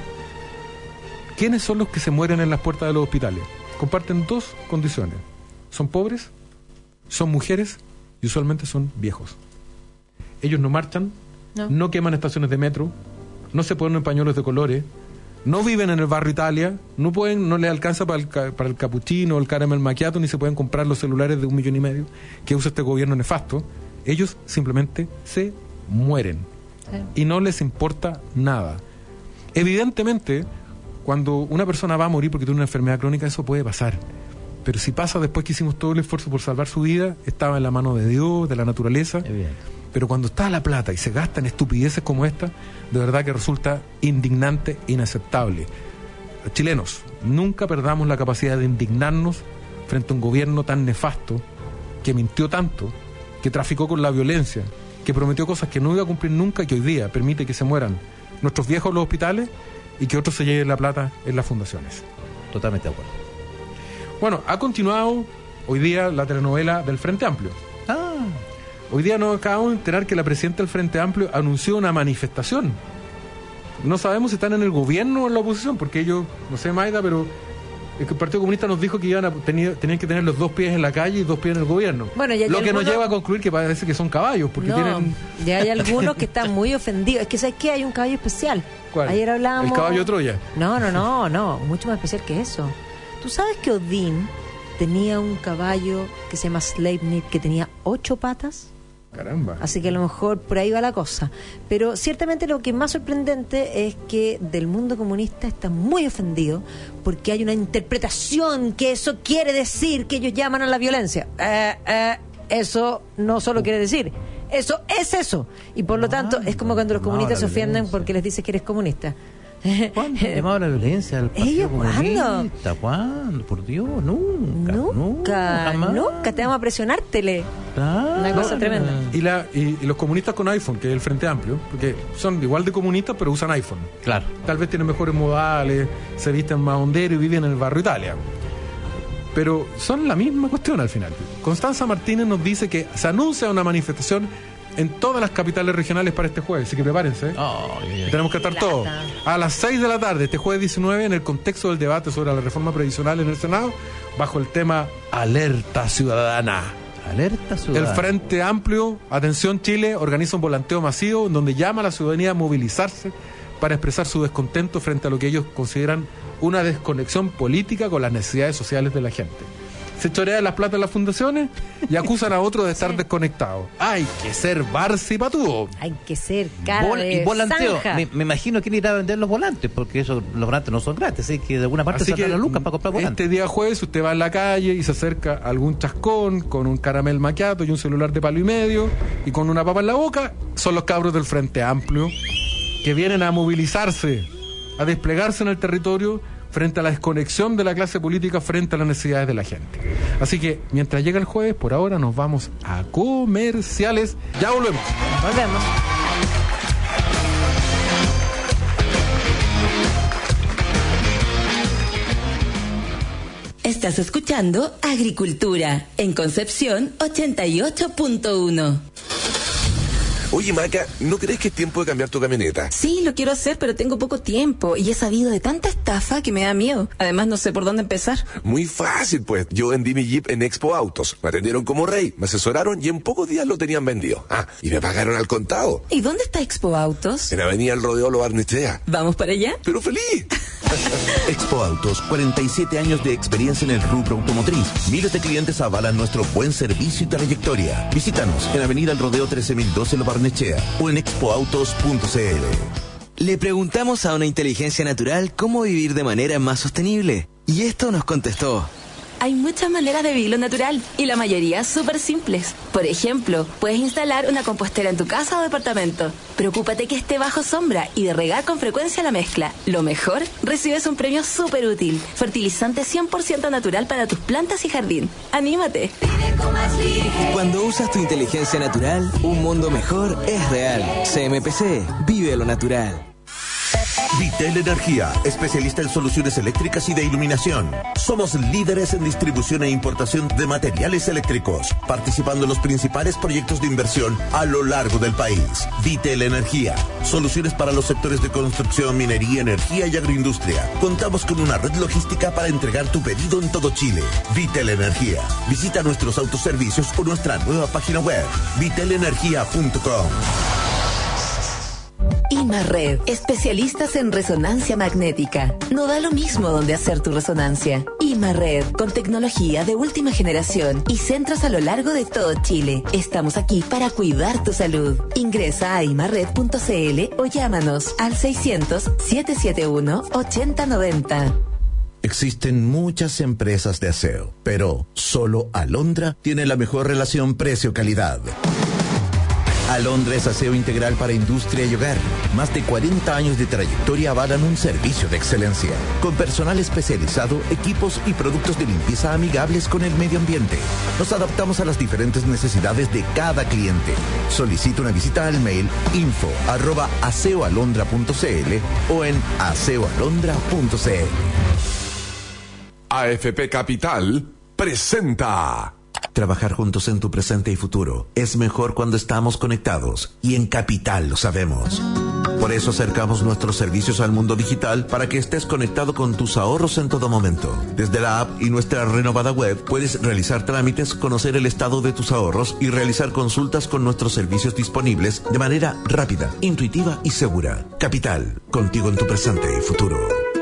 ¿Quiénes son los que se mueren en las puertas de los hospitales? Comparten dos condiciones. Son pobres, son mujeres y usualmente son viejos. Ellos no marchan, no queman estaciones de metro, no se ponen pañuelos de colores, no viven en el barrio Italia, no les alcanza para el cappuccino o el caramel macchiato, ni se pueden comprar los celulares de 1,5 millones que usa este gobierno nefasto. Ellos simplemente se mueren y no les importa nada. Evidentemente, cuando una persona va a morir porque tiene una enfermedad crónica, eso puede pasar. Pero si pasa después que hicimos todo el esfuerzo por salvar su vida, estaba en la mano de Dios, de la naturaleza. Pero cuando está la plata y se gasta en estupideces como esta, de verdad que resulta indignante e inaceptable. Chilenos, nunca perdamos la capacidad de indignarnos frente a un gobierno tan nefasto, que mintió tanto, que traficó con la violencia, que prometió cosas que no iba a cumplir nunca y que hoy día permite que se mueran nuestros viejos en los hospitales y que otros se lleven la plata en las fundaciones. Totalmente de acuerdo. Bueno, ha continuado hoy día la telenovela del Frente Amplio. Hoy día nos acabamos de enterar que la presidenta del Frente Amplio anunció una manifestación. No sabemos si están en el gobierno o en la oposición, porque ellos, no sé, Maida, pero el Partido Comunista nos dijo que tenían que tener los 2 pies en la calle y 2 pies en el gobierno. Bueno, lo que nos lleva a concluir que parece que son caballos, porque tienen... Ya hay algunos que están muy ofendidos. Es que, ¿sabes qué? Hay un caballo especial. ¿Cuál? Ayer hablábamos... ¿El caballo de Troya? No, mucho más especial que eso. ¿Tú sabes que Odín tenía un caballo que se llama Sleipnir, que tenía 8 patas? Caramba. Así que a lo mejor por ahí va la cosa. Pero ciertamente lo que es más sorprendente es que del mundo comunista está muy ofendido porque hay una interpretación que eso quiere decir que ellos llaman a la violencia. Eso no solo quiere decir, eso es eso. Y por lo tanto es como cuando los comunistas se ofenden porque les dices que eres comunista. ¿Cuándo han llamado a la violencia al Partido Comunista? ¿Cuándo? Por Dios, nunca. Nunca te vamos a presionártele. Una cosa tremenda. Y los comunistas con iPhone, que es el Frente Amplio, porque son igual de comunistas, pero usan iPhone. Claro. Tal vez tienen mejores modales, se visten más honderos y viven en el barrio Italia. Pero son la misma cuestión al final. Constanza Martínez nos dice que se anuncia una manifestación en todas las capitales regionales para este jueves, así que prepárense. Tenemos que estar todos a las 6 de la tarde, este jueves 19, en el contexto del debate sobre la reforma previsional en el Senado, bajo el tema Alerta Ciudadana. Alerta Ciudadana. El Frente Amplio, Atención Chile, organiza un volanteo masivo en donde llama a la ciudadanía a movilizarse para expresar su descontento frente a lo que ellos consideran una desconexión política con las necesidades sociales de la gente. Se chorean las plata en las fundaciones y acusan a otros de estar desconectados. Hay que ser Barça y Patúo. Hay que ser cara de y volanteo. zanja. Me imagino quién irá a vender los volantes, porque los volantes no son gratis, así que de alguna parte se dan las lucas para comprar volantes. Este día jueves usted va en la calle y se acerca a algún chascón con un caramel macchiato y un celular de palo y medio y con una papa en la boca. Son los cabros del Frente Amplio que vienen a movilizarse, a desplegarse en el territorio frente a la desconexión de la clase política frente a las necesidades de la gente. Así que mientras llega el jueves, por ahora nos vamos a comerciales. Ya volvemos. Volvemos. Estás escuchando Agricultura en Concepción 88.1. Oye, Maca, ¿no crees que es tiempo de cambiar tu camioneta? Sí, lo quiero hacer, pero tengo poco tiempo y he sabido de tanta estafa que me da miedo. Además, no sé por dónde empezar. Muy fácil, pues. Yo vendí mi Jeep en Expo Autos. Me atendieron como rey, me asesoraron y en pocos días lo tenían vendido. Y me pagaron al contado. ¿Y dónde está Expo Autos? En Avenida El Rodeo Lo Barnechea. ¿Vamos para allá? ¡Pero feliz! Expo Autos, 47 años de experiencia en el rubro automotriz. Miles de clientes avalan nuestro buen servicio y trayectoria. Visítanos en Avenida El Rodeo 13012 Lo Barnechea o en expoautos.cl. Le preguntamos a una inteligencia natural cómo vivir de manera más sostenible. Y esto nos contestó. Hay muchas maneras de vivirlo natural y la mayoría súper simples. Por ejemplo, puedes instalar una compostera en tu casa o departamento. Preocúpate que esté bajo sombra y de regar con frecuencia la mezcla. Lo mejor, recibes un premio súper útil. Fertilizante 100% natural para tus plantas y jardín. ¡Anímate! Cuando usas tu inteligencia natural, un mundo mejor es real. CMPC, vive lo natural. Vitel Energía, especialista en soluciones eléctricas y de iluminación. Somos líderes en distribución e importación de materiales eléctricos, participando en los principales proyectos de inversión a lo largo del país. Vitel Energía, soluciones para los sectores de construcción, minería, energía y agroindustria. Contamos con una red logística para entregar tu pedido en todo Chile. Vitel Energía. Visita nuestros autoservicios o nuestra nueva página web, vitelenergia.com. IMARRED, especialistas en resonancia magnética. No da lo mismo donde hacer tu resonancia. IMARRED, con tecnología de última generación y centros a lo largo de todo Chile. Estamos aquí para cuidar tu salud. Ingresa a imarred.cl o llámanos al 600-771-8090. Existen muchas empresas de aseo, pero solo Alondra tiene la mejor relación precio-calidad. Alondra es aseo integral para industria y hogar. Más de 40 años de trayectoria avalan un servicio de excelencia. Con personal especializado, equipos y productos de limpieza amigables con el medio ambiente. Nos adaptamos a las diferentes necesidades de cada cliente. Solicita una visita al mail info@aseoalondra.cl o en aseoalondra.cl. AFP Capital presenta. Trabajar juntos en tu presente y futuro es mejor cuando estamos conectados, y en Capital lo sabemos. Por eso acercamos nuestros servicios al mundo digital para que estés conectado con tus ahorros en todo momento. Desde la app y nuestra renovada web puedes realizar trámites, conocer el estado de tus ahorros y realizar consultas con nuestros servicios disponibles de manera rápida, intuitiva y segura. Capital, contigo en tu presente y futuro.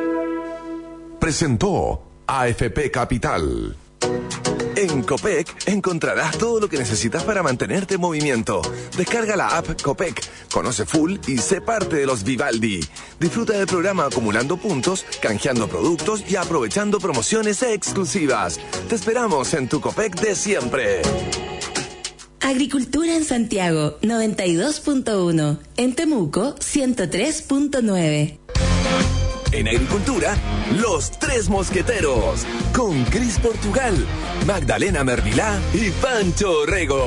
Presentó AFP Capital. En Copec encontrarás todo lo que necesitas para mantenerte en movimiento. Descarga la app Copec, conoce full y sé parte de los Vivaldi. Disfruta del programa acumulando puntos, canjeando productos y aprovechando promociones exclusivas. Te esperamos en tu Copec de siempre. Agricultura en Santiago 92.1, en Temuco 103.9. En Agricultura, Los Tres Mosqueteros, con Cris Portugal, Magdalena Mervilá y Pancho Rego.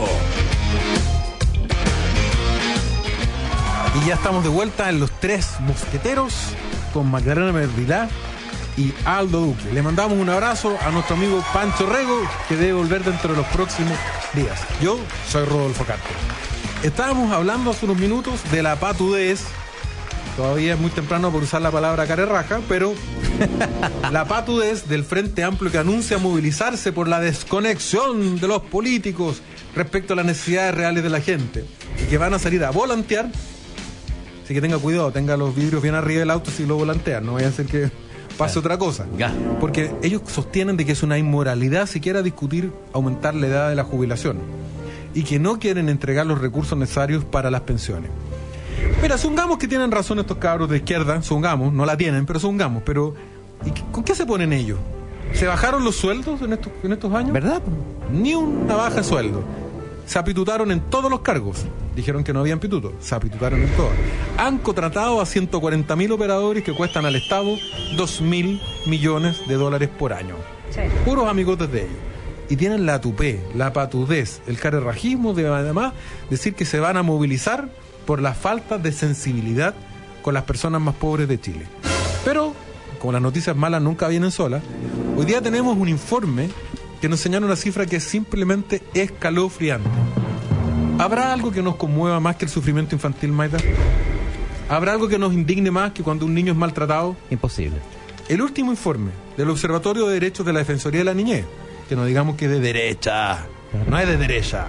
Y ya estamos de vuelta en Los Tres Mosqueteros con Magdalena Mervilá y Aldo Duque. Le mandamos un abrazo a nuestro amigo Pancho Rego, que debe volver dentro de los próximos días. Yo soy Rodolfo Carter. Estábamos hablando hace unos minutos de la patudez. Todavía es muy temprano por usar la palabra carerraja, pero la patudez del Frente Amplio, que anuncia movilizarse por la desconexión de los políticos respecto a las necesidades reales de la gente, y que van a salir a volantear. Así que tenga cuidado, tenga los vidrios bien arriba del auto si lo volantean, no vaya a ser que pase otra cosa. Porque ellos sostienen de que es una inmoralidad siquiera discutir aumentar la edad de la jubilación, y que no quieren entregar los recursos necesarios para las pensiones. Mira, supongamos que tienen razón estos cabros de izquierda, supongamos, no la tienen, pero supongamos, pero ¿con qué se ponen ellos? ¿Se bajaron los sueldos en estos años? ¿Verdad? Ni una baja de sueldo. Se apitutaron en todos los cargos. Dijeron que no habían pitutos. Se apitutaron en todos. Han contratado a 140.000 operadores que cuestan al Estado $2.000 millones por año. Sí. Puros amigotes de ellos. Y tienen la tupé, la patudez, el carerrajismo de además decir que se van a movilizar por la falta de sensibilidad con las personas más pobres de Chile. Pero, como las noticias malas nunca vienen solas, hoy día tenemos un informe que nos señala una cifra que es simplemente escalofriante. ¿Habrá algo que nos conmueva más que el sufrimiento infantil, Maida? ¿Habrá algo que nos indigne más que cuando un niño es maltratado? Imposible. El último informe del Observatorio de Derechos de la Defensoría de la Niñez, que no digamos que es de derecha, no es de derecha,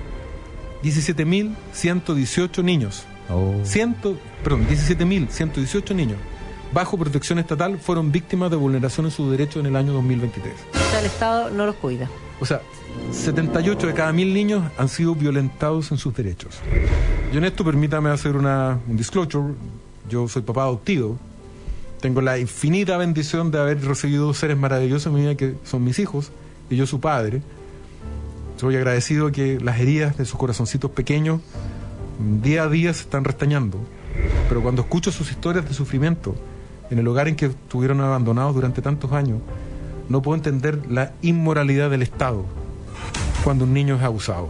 17.118 niños, 17.118 niños bajo protección estatal fueron víctimas de vulneraciones de sus derechos en el año 2023. O sea, el Estado no los cuida. O sea, 78 de cada 1.000 niños han sido violentados en sus derechos. Yo en esto permítame hacer un disclosure. Yo soy papá adoptivo. Tengo la infinita bendición de haber recibido seres maravillosos en mi vida que son mis hijos y yo su padre. Soy agradecido que las heridas de sus corazoncitos pequeños día a día se están restañando. Pero cuando escucho sus historias de sufrimiento en el hogar en que estuvieron abandonados durante tantos años, no puedo entender la inmoralidad del Estado cuando un niño es abusado.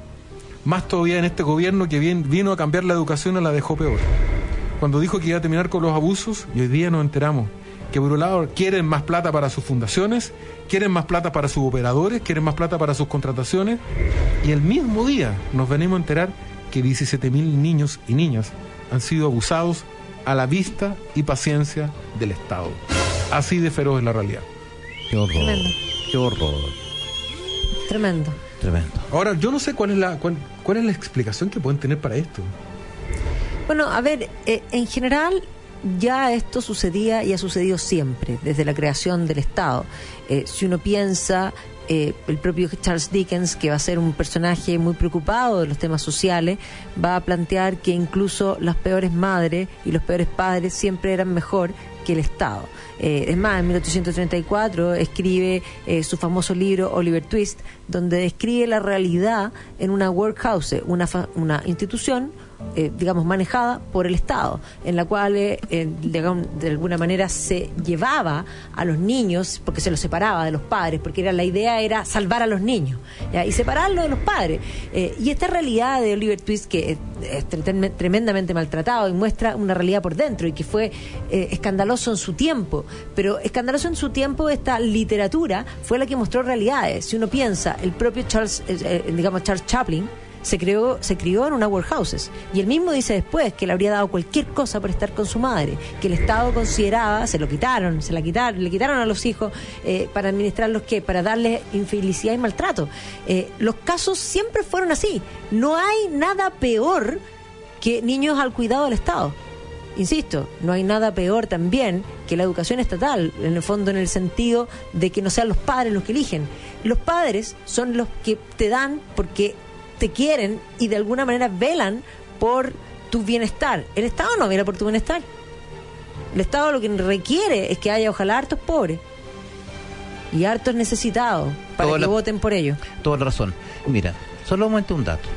Más todavía en este gobierno que vino a cambiar la educación, la dejó peor. Cuando dijo que iba a terminar con los abusos, y hoy día nos enteramos que por un lado quieren más plata para sus fundaciones, quieren más plata para sus operadores, quieren más plata para sus contrataciones, y el mismo día nos venimos a enterar que 17.000 niños y niñas han sido abusados a la vista y paciencia del Estado. Así de feroz es la realidad. Qué horror. Tremendo. Qué horror. Tremendo. Ahora, yo no sé cuál es la explicación que pueden tener para esto. Bueno, a ver, en general ya esto sucedía y ha sucedido siempre, desde la creación del Estado. Si uno piensa, el propio Charles Dickens, que va a ser un personaje muy preocupado de los temas sociales, va a plantear que incluso las peores madres y los peores padres siempre eran mejor que el Estado. Es más, en 1834 escribe su famoso libro Oliver Twist, donde describe la realidad en una workhouse, una institución digamos, manejada por el Estado, en la cual de alguna manera se llevaba a los niños, porque se los separaba de los padres, porque la idea era salvar a los niños, ¿ya? Y separarlos de los padres. Y esta realidad de Oliver Twist, que es tremendamente maltratado y muestra una realidad por dentro y que fue escandaloso en su tiempo, pero escandaloso en su tiempo esta literatura fue la que mostró realidades. Si uno piensa, el propio Charles Chaplin se crió en una workhouses, y él mismo dice después que le habría dado cualquier cosa por estar con su madre, que el Estado consideraba, le quitaron a los hijos para administrarlos, para darles infelicidad y maltrato. Los casos siempre fueron así. No hay nada peor que niños al cuidado del Estado. Insisto, no hay nada peor también que la educación estatal, en el fondo, en el sentido de que no sean los padres los que eligen. Los padres son los que te dan porque te quieren y de alguna manera velan por tu bienestar. El Estado no vela por tu bienestar. El Estado lo que requiere es que haya, ojalá, hartos pobres y hartos necesitados para que voten por ellos. Toda la razón. Mira, solamente un dato.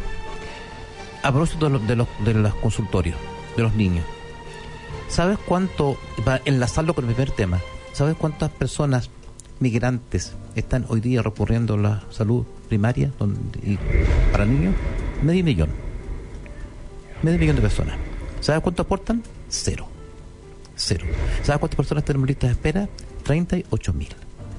A propósito de los consultorios, de los niños. ¿Sabes cuánto, para enlazarlo con el primer tema, ¿sabes cuántas personas migrantes están hoy día recurriendo a la salud primaria para niños? Medio millón de personas. ¿Sabes cuánto aportan? Cero. ¿Sabes cuántas personas tenemos en listas de espera? 38.000.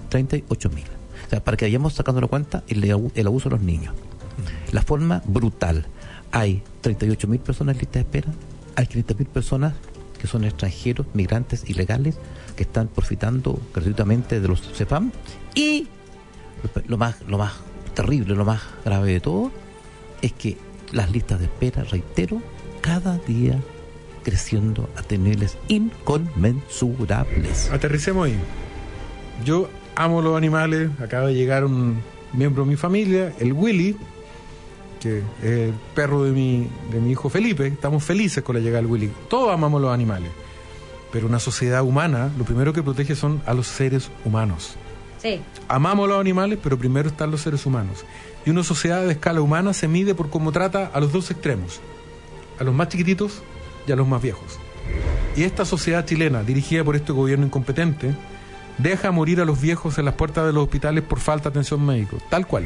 O sea, para que vayamos sacando la cuenta el abuso de los niños. La forma brutal. Hay 38.000 personas en lista de espera, hay 30.000 personas que son extranjeros, migrantes ilegales, que están profitando gratuitamente de los CEFAM, y lo más terrible, lo más grave de todo, es que las listas de espera, reitero, cada día creciendo a niveles inconmensurables. Aterricemos ahí. Yo amo los animales. Acaba de llegar un miembro de mi familia, el Willy, que es el perro de mi hijo Felipe. Estamos felices con la llegada del Willy. Todos amamos los animales, pero una sociedad humana lo primero que protege son a los seres humanos. Sí. Amamos a los animales, pero primero están los seres humanos. Y una sociedad de escala humana se mide por cómo trata a los dos extremos, a los más chiquititos y a los más viejos. Y esta sociedad chilena, dirigida por este gobierno incompetente, deja morir a los viejos en las puertas de los hospitales por falta de atención médica. Tal cual.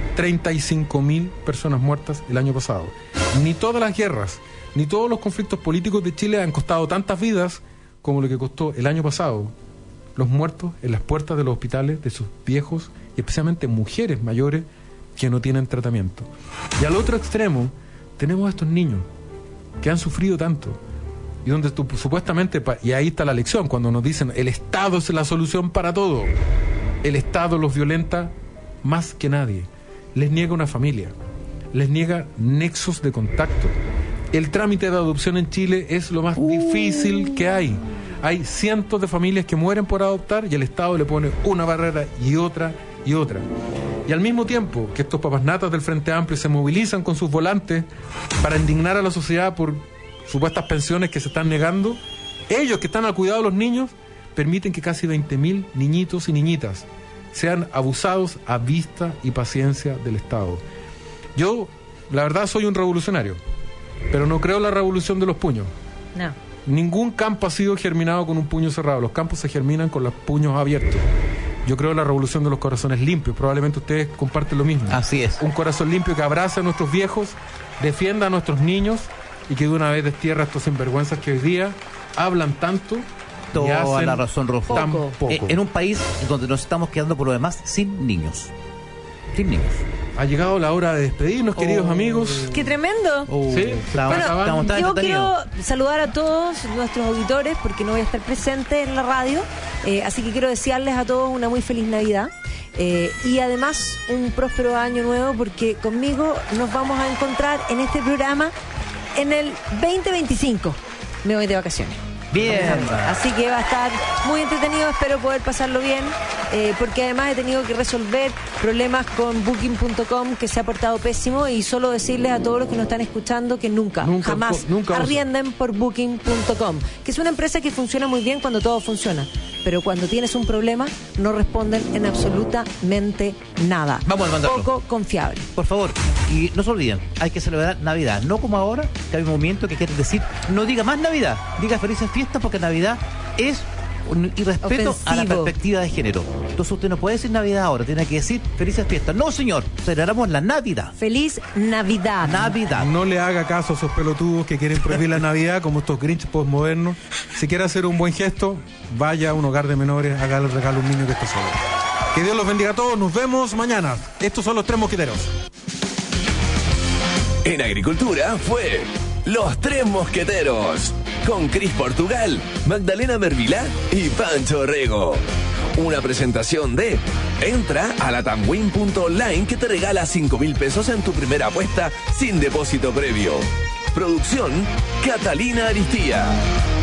35.000 personas muertas el año pasado. Ni todas las guerras, ni todos los conflictos políticos de Chile han costado tantas vidas como lo que costó el año pasado los muertos en las puertas de los hospitales de sus viejos y especialmente mujeres mayores que no tienen tratamiento. Y al otro extremo tenemos a estos niños que han sufrido tanto y donde supuestamente, y ahí está la lección, cuando nos dicen el Estado es la solución para todo. El Estado los violenta más que nadie, les niega una familia, les niega nexos de contacto. El trámite de adopción en Chile es lo más difícil que hay. Hay cientos de familias que mueren por adoptar y el Estado le pone una barrera y otra y otra. Y al mismo tiempo que estos papasnatas del Frente Amplio se movilizan con sus volantes para indignar a la sociedad por supuestas pensiones que se están negando, ellos que están al cuidado de los niños permiten que casi 20.000 niñitos y niñitas sean abusados a vista y paciencia del Estado. Yo, la verdad, soy un revolucionario, pero no creo en la revolución de los puños. No. Ningún campo ha sido germinado con un puño cerrado. Los campos se germinan con los puños abiertos. Yo creo en la revolución de los corazones limpios. Probablemente ustedes comparten lo mismo. Así es. Un corazón limpio que abrace a nuestros viejos, defienda a nuestros niños y que de una vez destierra a estos sinvergüenzas que hoy día hablan tanto y hacen la razón, Rolfo. Tan poco. En un país donde nos estamos quedando por lo demás sin niños. Sin niños. Ha llegado la hora de despedirnos, queridos amigos. ¡Qué tremendo! Sí, bueno, yo quiero saludar a todos nuestros auditores porque no voy a estar presente en la radio, así que quiero desearles a todos una muy feliz Navidad y además un próspero año nuevo, porque conmigo nos vamos a encontrar en este programa en el 2025. Me voy de vacaciones. Bien. Así que va a estar muy entretenido, espero poder pasarlo bien, porque además he tenido que resolver problemas con Booking.com, que se ha portado pésimo, y solo decirles a todos los que nos están escuchando que jamás arrienden por Booking.com, que es una empresa que funciona muy bien cuando todo funciona, pero cuando tienes un problema no responden en absolutamente nada. Vamos a mandarlo. Poco confiable. Por favor, y no se olviden, hay que celebrar Navidad, no como ahora, que hay un movimiento que quiere decir, no diga más Navidad, diga felices fiestas, porque Navidad es un irrespeto a la perspectiva de género. Entonces usted no puede decir Navidad ahora, tiene que decir felices fiestas. No, señor, celebramos la Navidad. Feliz Navidad. Navidad. No le haga caso a esos pelotudos que quieren prohibir la Navidad, como estos Grinch postmodernos. Si quiere hacer un buen gesto, vaya a un hogar de menores, hágale el regalo a un niño que está solo. Que Dios los bendiga a todos, nos vemos mañana. Estos son los Tres Mosqueteros. En Agricultura fue Los Tres Mosqueteros, con Cris Portugal, Magdalena Mervilá y Pancho Rego. Una presentación de entra a latamwin.online, que te regala 5.000 pesos en tu primera apuesta sin depósito previo. Producción Catalina Aristía.